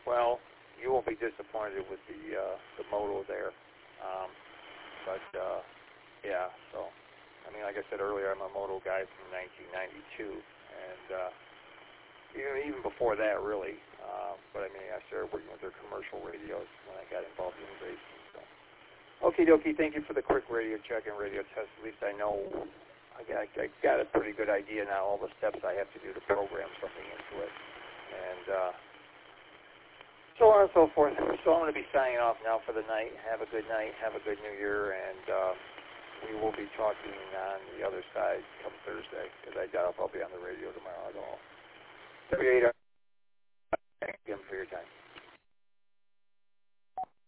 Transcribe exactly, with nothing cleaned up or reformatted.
well, you won't be disappointed with the uh, the moto there. Um, but uh, yeah, so I mean, like I said earlier, I'm a moto guy from nineteen ninety-two, and uh, even even before that, really. Uh, but I mean, I started working with their commercial radios when I got involved in racing. So, okie dokie. Thank you for the quick radio check and radio test. At least I know I got I got a pretty good idea now all the steps I have to do to program something into it, and. Uh, So on and so forth. So I'm going to be signing off now for the night. Have a good night. Have a good New Year. And uh, we will be talking on the other side come Thursday, because I doubt if I'll be on the radio tomorrow at all. thirty-eight hours. Thank you for your time.